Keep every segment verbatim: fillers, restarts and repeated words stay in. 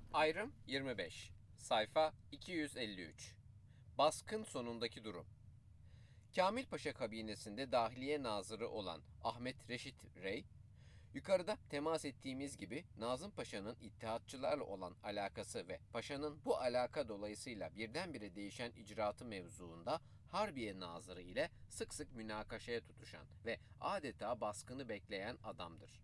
Ayrım yirmi beş. Sayfa iki yüz elli üç. Baskın sonundaki durum. Kamil Paşa kabinesinde Dahiliye Nazırı olan Ahmet Reşit Rey, yukarıda temas ettiğimiz gibi Nazım Paşa'nın ittihatçılarla olan alakası ve Paşa'nın bu alaka dolayısıyla birdenbire değişen icraatı mevzuunda Harbiye Nazırı ile sık sık münakaşaya tutuşan ve adeta baskını bekleyen adamdır.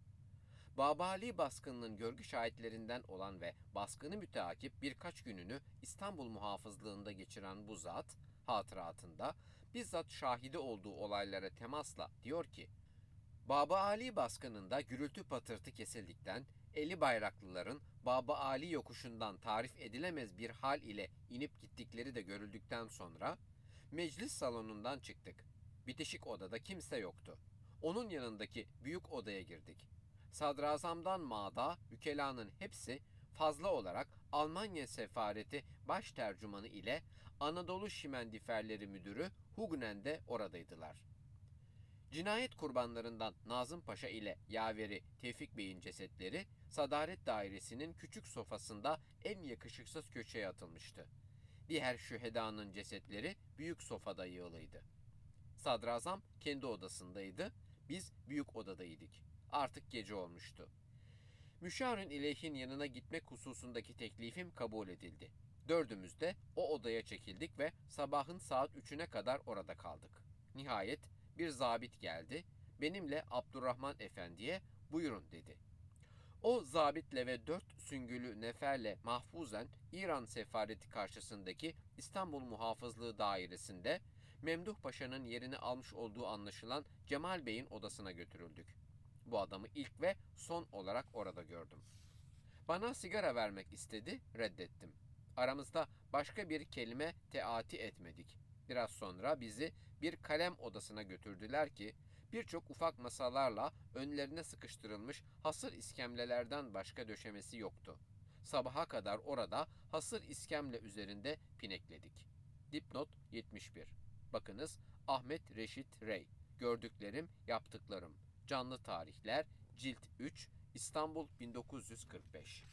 Babali baskınının görgü şahitlerinden olan ve baskını müteakip birkaç gününü İstanbul muhafızlığında geçiren bu zat, hatıratında bizzat şahidi olduğu olaylara temasla diyor ki, Baba Ali baskınında gürültü patırtı kesildikten, eli bayraklıların Baba Ali yokuşundan tarif edilemez bir hal ile inip gittikleri de görüldükten sonra, meclis salonundan çıktık. Bitişik odada kimse yoktu. Onun yanındaki büyük odaya girdik. Sadrazamdan mağda, ükelanın hepsi fazla olarak Almanya sefareti baş tercümanı ile Anadolu Şimendiferleri müdürü Hugnen de oradaydılar. Cinayet kurbanlarından Nazım Paşa ile yaveri Tevfik Bey'in cesetleri Sadaret Dairesi'nin küçük sofasında en yakışıksız köşeye atılmıştı. Diğer şühedanın cesetleri büyük sofada yığılıydı. Sadrazam kendi odasındaydı, biz büyük odadaydık. Artık gece olmuştu. Müşavir'in ileyhin yanına gitmek hususundaki teklifim kabul edildi. Dördümüz de o odaya çekildik ve sabahın saat üçüne kadar orada kaldık. Nihayet bir zabit geldi, benimle Abdurrahman Efendi'ye buyurun dedi. O zabitle ve dört süngülü neferle mahfuzen İran sefareti karşısındaki İstanbul Muhafızlığı Dairesi'nde Memduh Paşa'nın yerini almış olduğu anlaşılan Cemal Bey'in odasına götürüldük. Bu adamı ilk ve son olarak orada gördüm. Bana sigara vermek istedi, reddettim. Aramızda başka bir kelime teati etmedik. Biraz sonra bizi bir kalem odasına götürdüler ki birçok ufak masalarla önlerine sıkıştırılmış hasır iskemlelerden başka döşemesi yoktu. Sabaha kadar orada hasır iskemle üzerinde pinekledik. Dipnot yetmiş bir. Bakınız Ahmet Reşit Rey. Gördüklerim, yaptıklarım. Canlı Tarihler, Cilt üç, İstanbul bin dokuz yüz kırk beş.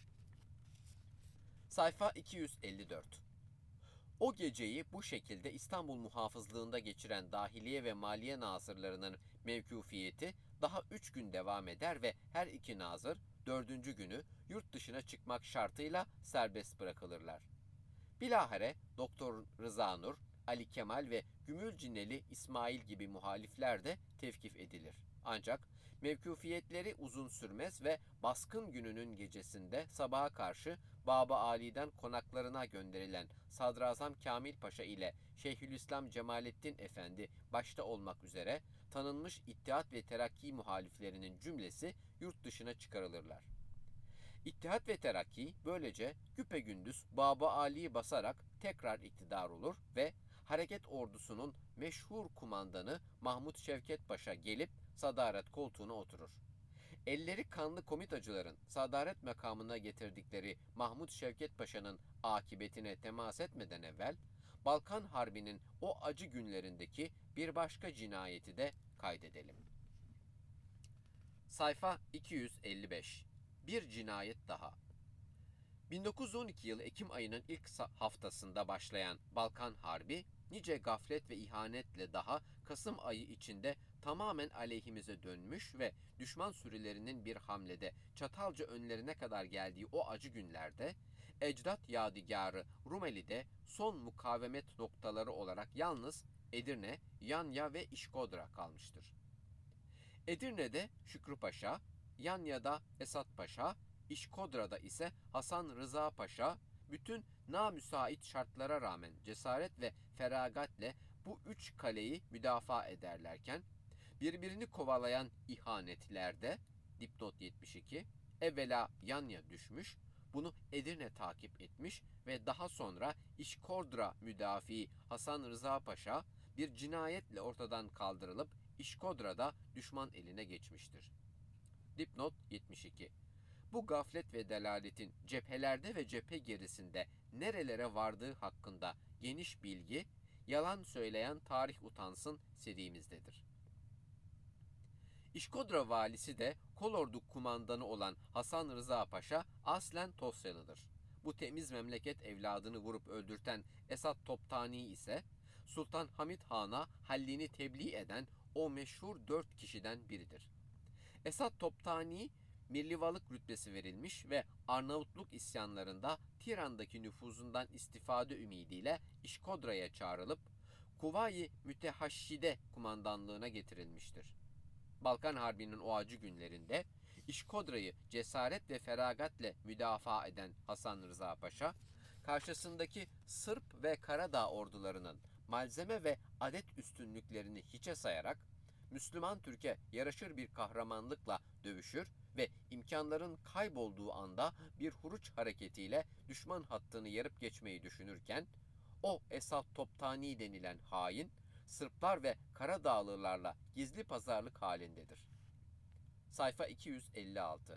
Sayfa iki yüz elli dört. O geceyi bu şekilde İstanbul muhafızlığında geçiren Dahiliye ve Maliye nazırlarının mevkufiyeti daha üç gün devam eder ve her iki nazır dördüncü günü yurt dışına çıkmak şartıyla serbest bırakılırlar. Bilahare Doktor Rıza Nur, Ali Kemal ve Gümülcineli İsmail gibi muhalifler de tevkif edilir. Ancak mevkufiyetleri uzun sürmez ve baskın gününün gecesinde sabaha karşı Baba Ali'den konaklarına gönderilen Sadrazam Kamil Paşa ile Şeyhülislam Cemalettin Efendi başta olmak üzere tanınmış İttihat ve Terakki muhaliflerinin cümlesi yurt dışına çıkarılırlar. İttihat ve Terakki böylece güpegündüz Baba Ali'yi basarak tekrar iktidar olur ve hareket ordusunun meşhur kumandanı Mahmut Şevket Paşa gelip sadaret koltuğuna oturur. Elleri kanlı komitacıların sadaret makamına getirdikleri Mahmut Şevket Paşa'nın akıbetine temas etmeden evvel Balkan Harbi'nin o acı günlerindeki bir başka cinayeti de kaydedelim. Sayfa iki yüz elli beş. Bir cinayet daha. bin dokuz yüz on iki yılı Ekim ayının ilk haftasında başlayan Balkan Harbi, nice gaflet ve ihanetle daha Kasım ayı içinde tamamen aleyhimize dönmüş ve düşman sürülerinin bir hamlede Çatalca önlerine kadar geldiği o acı günlerde, ecdat yadigarı Rumeli'de son mukavemet noktaları olarak yalnız Edirne, Yanya ve İşkodra kalmıştır. Edirne'de Şükrü Paşa, Yanya'da Esat Paşa, İşkodra'da ise Hasan Rıza Paşa, bütün namüsait şartlara rağmen cesaret ve feragatle bu üç kaleyi müdafaa ederlerken, birbirini kovalayan ihanetlerde, dipnot yetmiş iki, evvela Yanya düşmüş, bunu Edirne takip etmiş ve daha sonra İşkodra müdafii Hasan Rıza Paşa bir cinayetle ortadan kaldırılıp İşkodra'da düşman eline geçmiştir. Dipnot yetmiş iki. Bu gaflet ve delaletin cephelerde ve cephe gerisinde nerelere vardığı hakkında geniş bilgi, yalan söyleyen tarih utansın serimizdedir. İşkodra valisi de kolordu kumandanı olan Hasan Rıza Paşa aslen Tosyalıdır. Bu temiz memleket evladını vurup öldürten Esat Toptani ise Sultan Hamid Han'a hallini tebliğ eden o meşhur dört kişiden biridir. Esat Toptani mirlivalık rütbesi verilmiş ve Arnavutluk isyanlarında Tiran'daki nüfuzundan istifade ümidiyle İşkodra'ya çağrılıp Kuvayi Mütehaşşide kumandanlığına getirilmiştir. Balkan Harbi'nin o acı günlerinde İşkodra'yı cesaret ve feragatle müdafaa eden Hasan Rıza Paşa, karşısındaki Sırp ve Karadağ ordularının malzeme ve adet üstünlüklerini hiçe sayarak Müslüman Türk'e yaraşır bir kahramanlıkla dövüşür ve imkanların kaybolduğu anda bir huruç hareketiyle düşman hattını yarıp geçmeyi düşünürken, o Esat Toptani denilen hain, Sırplar ve Karadağlılarla gizli pazarlık halindedir. Sayfa iki yüz elli altı.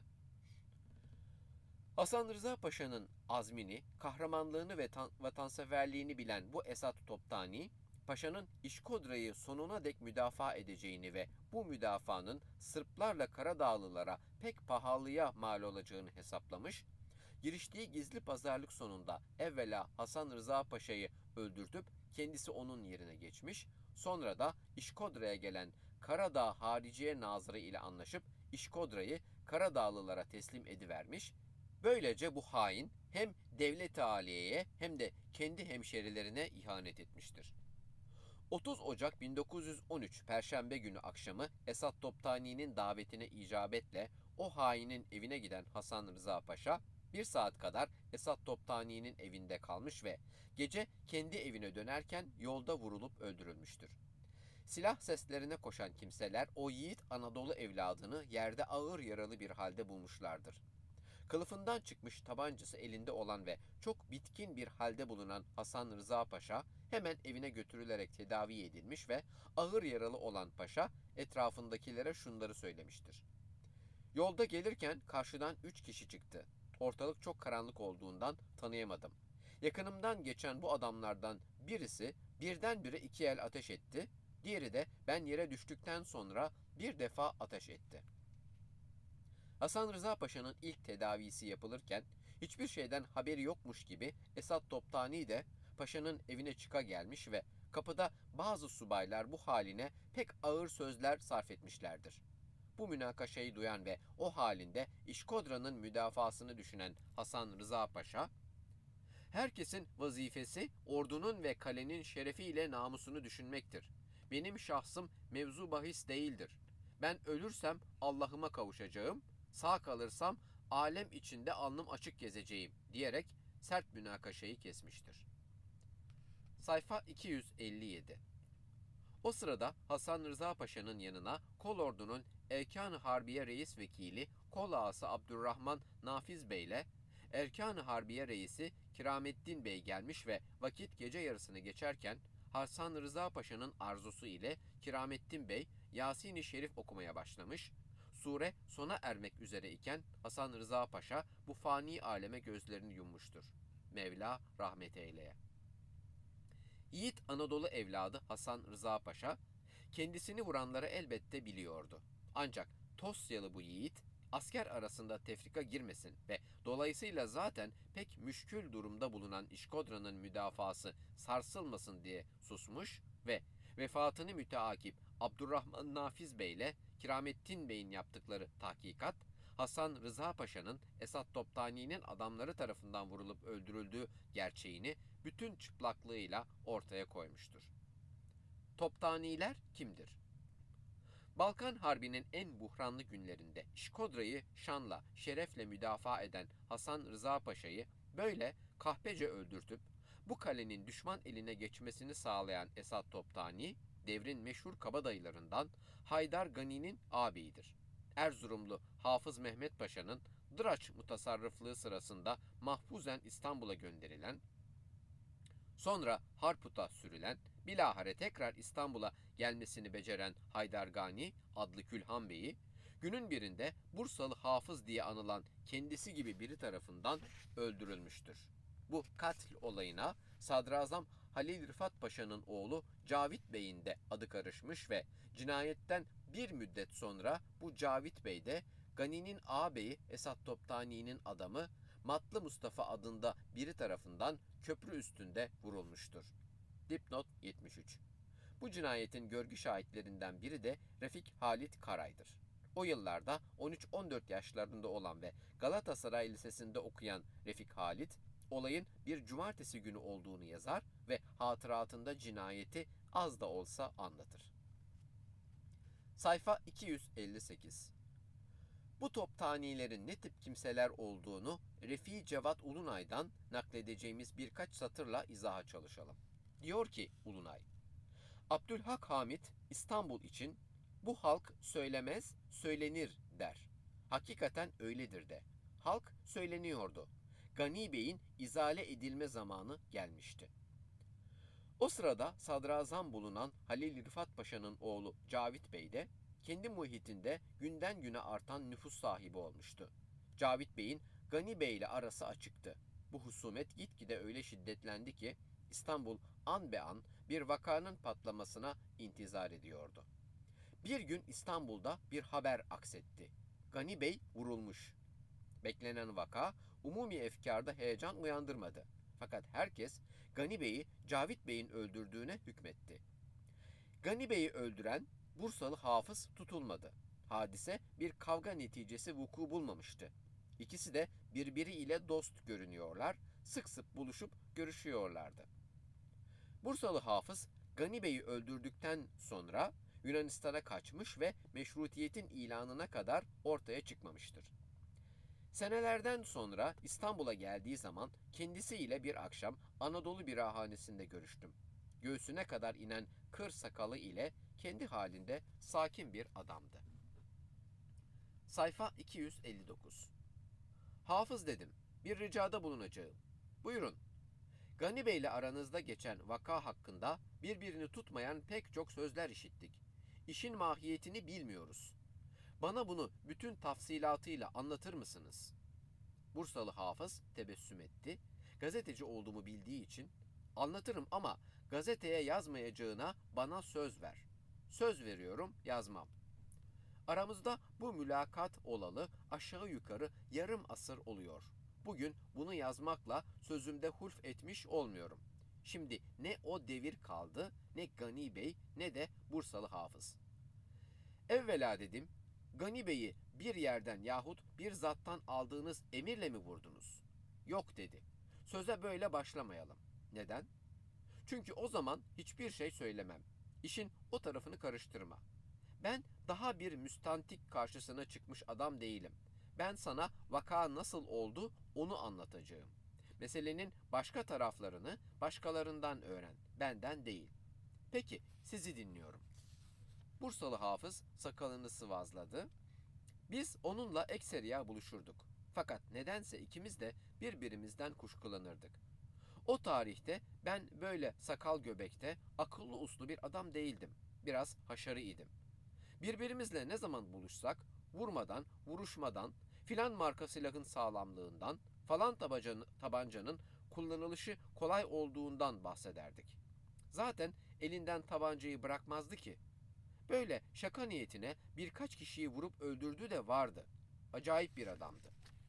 Hasan Rıza Paşa'nın azmini, kahramanlığını ve vatanseverliğini bilen bu Esat Toptani, Paşa'nın İşkodra'yı sonuna dek müdafaa edeceğini ve bu müdafaanın Sırplarla Karadağlılara pek pahalıya mal olacağını hesaplamış, giriştiği gizli pazarlık sonunda evvela Hasan Rıza Paşa'yı öldürtüp kendisi onun yerine geçmiş, sonra da İşkodra'ya gelen Karadağ Hariciye Nazırı ile anlaşıp İşkodra'yı Karadağlılara teslim edivermiş. Böylece bu hain hem devlet-i aliyeye hem de kendi hemşerilerine ihanet etmiştir. otuz Ocak bin dokuz yüz on üç Perşembe günü akşamı Esat Toptani'nin davetine icabetle o hainin evine giden Hasan Rıza Paşa bir saat kadar Esat Toptani'nin evinde kalmış ve gece kendi evine dönerken yolda vurulup öldürülmüştür. Silah seslerine koşan kimseler o yiğit Anadolu evladını yerde ağır yaralı bir halde bulmuşlardır. Kılıfından çıkmış tabancası elinde olan ve çok bitkin bir halde bulunan Hasan Rıza Paşa hemen evine götürülerek tedavi edilmiş ve ağır yaralı olan paşa etrafındakilere şunları söylemiştir. Yolda gelirken karşıdan üç kişi çıktı. Ortalık çok karanlık olduğundan tanıyamadım. Yakınımdan geçen bu adamlardan birisi birdenbire iki el ateş etti, diğeri de ben yere düştükten sonra bir defa ateş etti. Hasan Rıza Paşa'nın ilk tedavisi yapılırken hiçbir şeyden haberi yokmuş gibi Esat Toptani de paşanın evine çıka gelmiş ve kapıda bazı subaylar bu haline pek ağır sözler sarf etmişlerdir. Bu münakaşayı duyan ve o halinde İşkodra'nın müdafasını düşünen Hasan Rıza Paşa, herkesin vazifesi ordunun ve kalenin şerefiyle namusunu düşünmektir. Benim şahsım mevzu bahis değildir. Ben ölürsem Allah'ıma kavuşacağım, sağ kalırsam alem içinde alnım açık gezeceğim diyerek sert münakaşayı kesmiştir. Sayfa iki yüz elli yedi. O sırada Hasan Rıza Paşa'nın yanına Kolordu'nun Erkan-ı Harbiye Reis Vekili Kol Ağası Abdurrahman Nafiz Bey ile Erkan-ı Harbiye Reisi Kiramettin Bey gelmiş ve vakit gece yarısını geçerken Hasan Rıza Paşa'nın arzusu ile Kiramettin Bey Yasin-i Şerif okumaya başlamış. Sure sona ermek üzere iken Hasan Rıza Paşa bu fani aleme gözlerini yummuştur. Mevla rahmet eyleye. Yiğit Anadolu evladı Hasan Rıza Paşa kendisini vuranları elbette biliyordu. Ancak Tosyalı bu yiğit asker arasında tefrika girmesin ve dolayısıyla zaten pek müşkül durumda bulunan İşkodra'nın müdafası sarsılmasın diye susmuş ve vefatını müteakip Abdurrahman Nafiz Bey ile Kiramettin Bey'in yaptıkları tahkikat, Hasan Rıza Paşa'nın Esat Toptani'nin adamları tarafından vurulup öldürüldüğü gerçeğini bütün çıplaklığıyla ortaya koymuştur. Toptaniler kimdir? Balkan Harbi'nin en buhranlı günlerinde İşkodra'yı şanla, şerefle müdafaa eden Hasan Rıza Paşa'yı böyle kahpece öldürtüp bu kalenin düşman eline geçmesini sağlayan Esat Toptani, devrin meşhur kabadayılarından Haydar Gani'nin ağabeyidir. Erzurumlu Hafız Mehmet Paşa'nın Dıraç mutasarrıflığı sırasında mahfuzen İstanbul'a gönderilen, sonra Harput'a sürülen, bilahare tekrar İstanbul'a gelmesini beceren Haydar Gani adlı Külhan Bey'i, günün birinde Bursalı Hafız diye anılan kendisi gibi biri tarafından öldürülmüştür. Bu katil olayına Sadrazam Halil Rıfat Paşa'nın oğlu Cavit Bey'in de adı karışmış ve cinayetten bir müddet sonra bu Cavit Bey de Gani'nin ağabeyi Esat Toptani'nin adamı Matlı Mustafa adında biri tarafından köprü üstünde vurulmuştur. Dipnot yetmiş üç. Bu cinayetin görgü şahitlerinden biri de Refik Halit Karay'dır. O yıllarda on üç on dört yaşlarında olan ve Galatasaray Lisesi'nde okuyan Refik Halit, olayın bir cumartesi günü olduğunu yazar ve hatıratında cinayeti az da olsa anlatır. Sayfa iki yüz elli sekiz. Bu toptanilerin ne tip kimseler olduğunu Refik Cevat Ulunay'dan nakledeceğimiz birkaç satırla izaha çalışalım. Diyor ki Ulunay, Abdülhak Hamit İstanbul için bu halk söylemez, söylenir der. Hakikaten öyledir de. Halk söyleniyordu. Gani Bey'in izale edilme zamanı gelmişti. O sırada sadrazam bulunan Halil Rıfat Paşa'nın oğlu Cavit Bey de kendi muhitinde günden güne artan nüfus sahibi olmuştu. Cavit Bey'in Gani Bey ile arası açıktı. Bu husumet gitgide öyle şiddetlendi ki İstanbul an be an bir vakanın patlamasına intizar ediyordu. Bir gün İstanbul'da bir haber aksetti. Gani Bey vurulmuş. Beklenen vaka umumi efkarda heyecan uyandırmadı. Fakat herkes Gani Bey'i Cavit Bey'in öldürdüğüne hükmetti. Gani Bey'i öldüren Bursalı hafız tutulmadı. Hadise bir kavga neticesi vuku bulmamıştı. İkisi de birbiriyle dost görünüyorlar, sık sık buluşup görüşüyorlardı. Bursalı hafız Gani Bey'i öldürdükten sonra Yunanistan'a kaçmış ve meşrutiyetin ilanına kadar ortaya çıkmamıştır. Senelerden sonra İstanbul'a geldiği zaman kendisiyle bir akşam Anadolu birahanesinde görüştüm. Göğsüne kadar inen kır sakalı ile kendi halinde sakin bir adamdı. Sayfa iki yüz elli dokuz. Hafız dedim, bir ricada bulunacağım. Buyurun. Gani Bey ile aranızda geçen vaka hakkında birbirini tutmayan pek çok sözler işittik. İşin mahiyetini bilmiyoruz. Bana bunu bütün tafsilatıyla anlatır mısınız? Bursalı hafız tebessüm etti. Gazeteci olduğumu bildiği için anlatırım ama gazeteye yazmayacağına bana söz ver. Söz veriyorum, yazmam. Aramızda bu mülakat olalı aşağı yukarı yarım asır oluyor. Bugün bunu yazmakla sözümde hulf etmiş olmuyorum. Şimdi ne o devir kaldı, ne Gani Bey, ne de Bursalı hafız. Evvela dedim, Gani Bey'i bir yerden yahut bir zattan aldığınız emirle mi vurdunuz? Yok dedi. Söze böyle başlamayalım. Neden? Çünkü o zaman hiçbir şey söylemem. İşin o tarafını karıştırma. Ben daha bir müstantik karşısına çıkmış adam değilim. Ben sana vaka nasıl oldu onu anlatacağım. Meselenin başka taraflarını başkalarından öğren, benden değil. Peki, sizi dinliyorum. Bursalı hafız sakalını sıvazladı. Biz onunla ekseriya buluşurduk. Fakat nedense ikimiz de birbirimizden kuşkulanırdık. O tarihte ben böyle sakal göbekte, akıllı uslu bir adam değildim. Biraz haşarı idim. Birbirimizle ne zaman buluşsak, vurmadan, vuruşmadan, filan marka silahın sağlamlığından, falan tabancanın, tabancanın kullanılışı kolay olduğundan bahsederdik. Zaten elinden tabancayı bırakmazdı ki. Böyle şaka niyetine birkaç kişiyi vurup öldürdü de vardı. Acayip bir adamdı.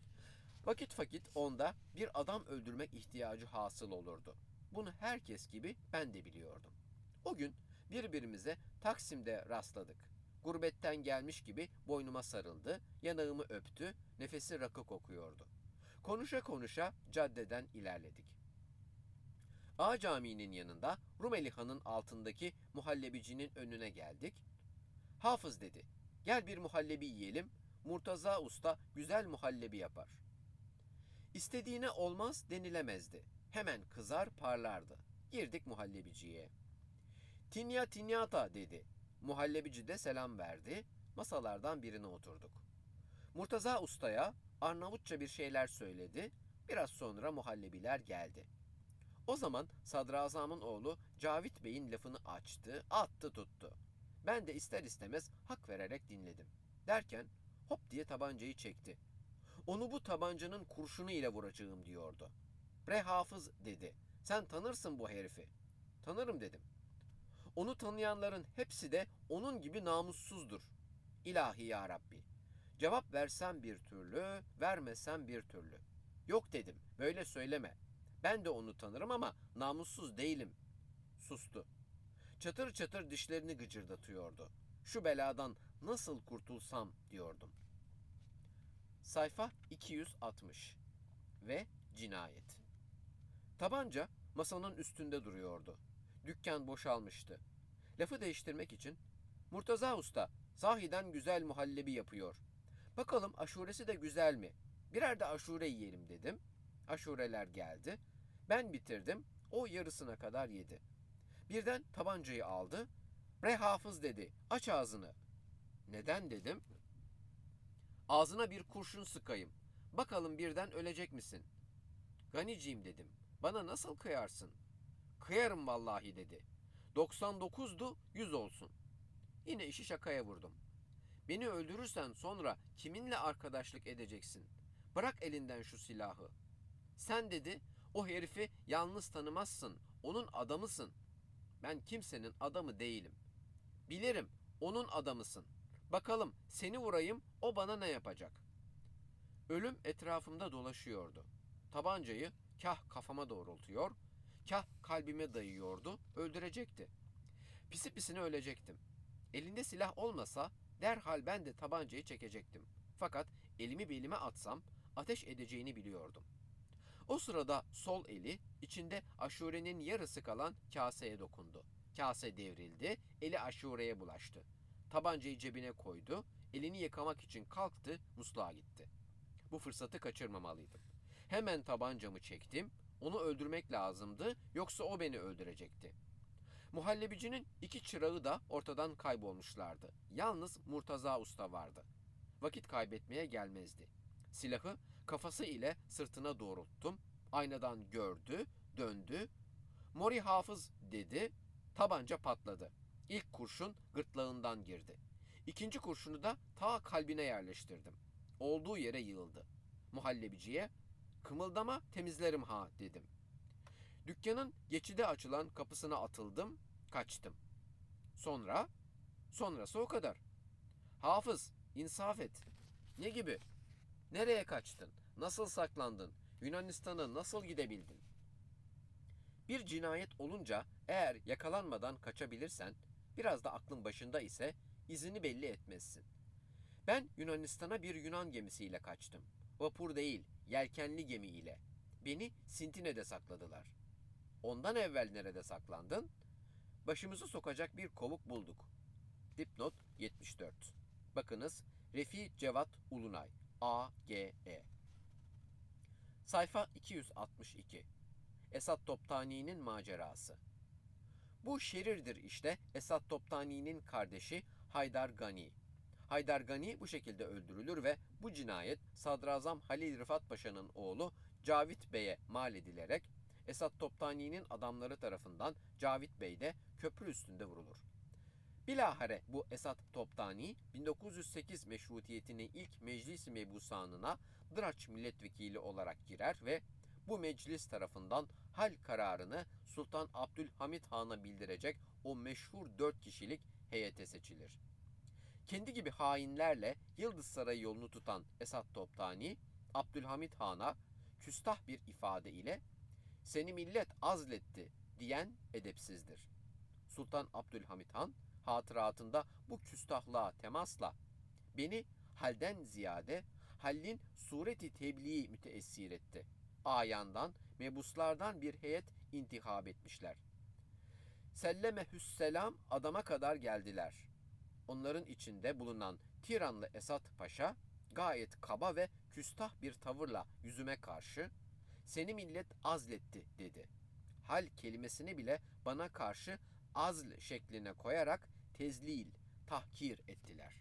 Vakit vakit onda bir adam öldürmek ihtiyacı hasıl olurdu. Bunu herkes gibi ben de biliyordum. O gün birbirimize Taksim'de rastladık. Gurbetten gelmiş gibi boynuma sarıldı, yanağımı öptü, nefesi rakı kokuyordu. Konuşa konuşa caddeden ilerledik. Ağa Camii'nin yanında Rumeli Han'ın altındaki muhallebicinin önüne geldik. Hafız dedi, gel bir muhallebi yiyelim, Murtaza Usta güzel muhallebi yapar. İstediğine olmaz denilemezdi. Hemen kızar parlardı. Girdik muhallebiciye. Tinya tinyata dedi. Muhallebici de selam verdi. Masalardan birine oturduk. Murtaza Usta'ya Arnavutça bir şeyler söyledi. Biraz sonra muhallebiler geldi. O zaman sadrazamın oğlu Cavit Bey'in lafını açtı, attı tuttu. Ben de ister istemez hak vererek dinledim. Derken hop diye tabancayı çekti. Onu bu tabancanın kurşunu ile vuracağım diyordu. Bre hafız dedi. Sen tanırsın bu herifi. Tanırım dedim. Onu tanıyanların hepsi de onun gibi namussuzdur. İlahi ya Rabbi. Cevap versem bir türlü, vermesem bir türlü. Yok dedim, böyle söyleme. Ben de onu tanırım ama namussuz değilim. Sustu. Çatır çatır dişlerini gıcırdatıyordu. Şu beladan nasıl kurtulsam diyordum. Sayfa iki yüz altmış ve cinayet. Tabanca masanın üstünde duruyordu. Dükkan boşalmıştı. Lafı değiştirmek için, "Murtaza Usta, sahiden güzel muhallebi yapıyor. Bakalım aşuresi de güzel mi? Birer de aşure yiyelim," dedim. Aşureler geldi. Ben bitirdim, o yarısına kadar yedi. Birden tabancayı aldı. "Bre Hafız," dedi, "aç ağzını." "Neden?" dedim. "Ağzına bir kurşun sıkayım. Bakalım birden ölecek misin?" "Ganiciğim," dedim, "bana nasıl kıyarsın?" "Kıyarım vallahi," dedi. doksan dokuzdu, yüz olsun. Yine işi şakaya vurdum. "Beni öldürürsen sonra kiminle arkadaşlık edeceksin? Bırak elinden şu silahı." "Sen," dedi, "o herifi yalnız tanımazsın, onun adamısın." "Ben kimsenin adamı değilim." "Bilirim, onun adamısın. Bakalım seni vurayım, o bana ne yapacak?" Ölüm etrafımda dolaşıyordu. Tabancayı kah kafama doğrultuyor, kah kalbime dayıyordu, öldürecekti. Pisi pisine ölecektim. Elinde silah olmasa derhal ben de tabancayı çekecektim. Fakat elimi belime atsam ateş edeceğini biliyordum. O sırada sol eli içinde aşurenin yarısı kalan kaseye dokundu. Kase devrildi, eli aşureye bulaştı. Tabancayı cebine koydu, elini yıkamak için kalktı, musluğa gitti. Bu fırsatı kaçırmamalıydım. Hemen tabancamı çektim, onu öldürmek lazımdı, yoksa o beni öldürecekti. Muhallebicinin iki çırağı da ortadan kaybolmuşlardı. Yalnız Murtaza Usta vardı. Vakit kaybetmeye gelmezdi. Silahı kafası ile sırtına doğrulttum. Aynadan gördü, döndü. "Mori Hafız," dedi. Tabanca patladı. İlk kurşun gırtlağından girdi. İkinci kurşunu da ta kalbine yerleştirdim. Olduğu yere yığıldı. Muhallebiciye, "Kımıldama, temizlerim ha," dedim. Dükkanın geçide açılan kapısına atıldım, kaçtım. Sonra, sonrası o kadar. "Hafız, insaf et." "Ne gibi? Nereye kaçtın? Nasıl saklandın? Yunanistan'a nasıl gidebildin?" Bir cinayet olunca eğer yakalanmadan kaçabilirsen, biraz da aklın başında ise izini belli etmezsin. Ben Yunanistan'a bir Yunan gemisiyle kaçtım. Vapur değil, yelkenli gemiyle. Beni Sintine'de sakladılar. Ondan evvel nerede saklandın? Başımızı sokacak bir kovuk bulduk. Dipnot yetmiş dört. Bakınız, Refi Cevat Ulunay, A G E. Sayfa iki yüz altmış iki. Esat Toptani'nin macerası. Bu şerirdir işte Esat Toptani'nin kardeşi Haydar Gani. Haydar Gani bu şekilde öldürülür ve bu cinayet Sadrazam Halil Rıfat Paşa'nın oğlu Cavit Bey'e mal edilerek Esat Toptani'nin adamları tarafından Cavit Bey de köprü üstünde vurulur. Bilahare bu Esat Toptani bin dokuz yüz sekiz meşrutiyetinin ilk meclis-i mebusanına Dıraç milletvekili olarak girer ve bu meclis tarafından hal kararını Sultan Abdülhamit Han'a bildirecek o meşhur dört kişilik heyete seçilir. Kendi gibi hainlerle Yıldız Sarayı yolunu tutan Esat Toptani, Abdülhamit Han'a küstah bir ifade ile "Seni millet azletti," diyen edepsizdir. Sultan Abdülhamit Han hatıratında bu küstahlığa temasla "Beni halden ziyade hallin sureti tebliği müteessir etti. Ayandan, mebuslardan bir heyet intihab etmişler. Sellemehüsselam adama kadar geldiler. Onların içinde bulunan Tiranlı Esat Paşa gayet kaba ve küstah bir tavırla yüzüme karşı "Seni millet azletti," dedi. Hal kelimesini bile bana karşı azl şekline koyarak tezlil, tahkir ettiler.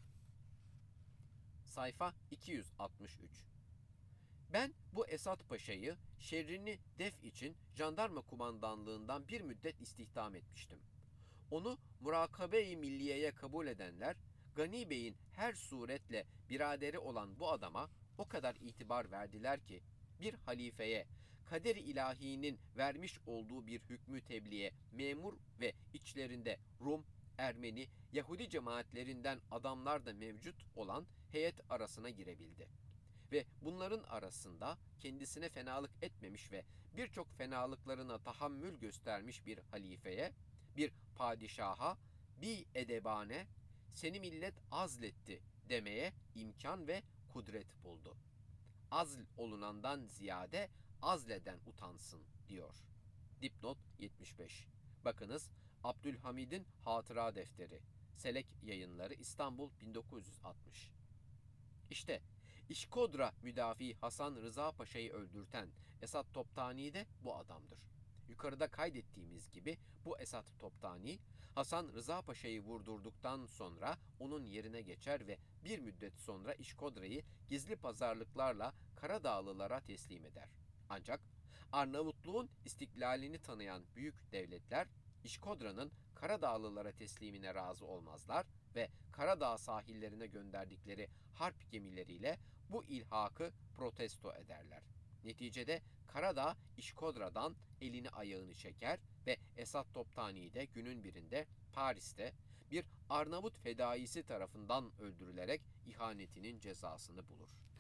Sayfa iki yüz altmış üç. Ben bu Esat Paşa'yı şerrini def için jandarma kumandanlığından bir müddet istihdam etmiştim. Onu murakabe-i milliyeye kabul edenler, Gani Bey'in her suretle biraderi olan bu adama o kadar itibar verdiler ki, bir halifeye, kader-i ilahinin vermiş olduğu bir hükmü tebliğe memur ve içlerinde Rum, Ermeni, Yahudi cemaatlerinden adamlar da mevcut olan heyet arasına girebildi. ve bunların arasında kendisine fenalık etmemiş ve birçok fenalıklarına tahammül göstermiş bir halifeye, bir padişaha, bir edebane, seni millet azletti demeye imkan ve kudret buldu. Azl olunandan ziyade azleden utansın diyor. Dipnot yetmiş beş. Bakınız Abdülhamid'in Hatıra Defteri. Selek Yayınları, İstanbul bin dokuz yüz altmış. İşte İşkodra müdafi Hasan Rıza Paşa'yı öldürten Esat Toptani de bu adamdır. Yukarıda kaydettiğimiz gibi bu Esat Toptani, Hasan Rıza Paşa'yı vurdurduktan sonra onun yerine geçer ve bir müddet sonra İşkodra'yı gizli pazarlıklarla Karadağlılara teslim eder. Ancak Arnavutluğun istiklalini tanıyan büyük devletler İşkodra'nın Karadağlılara teslimine razı olmazlar ve Karadağ sahillerine gönderdikleri harp gemileriyle bu ilhakı protesto ederler. Neticede Karadağ İşkodra'dan elini ayağını çeker ve Esat Toptani de günün birinde Paris'te bir Arnavut fedaisi tarafından öldürülerek ihanetinin cezasını bulur.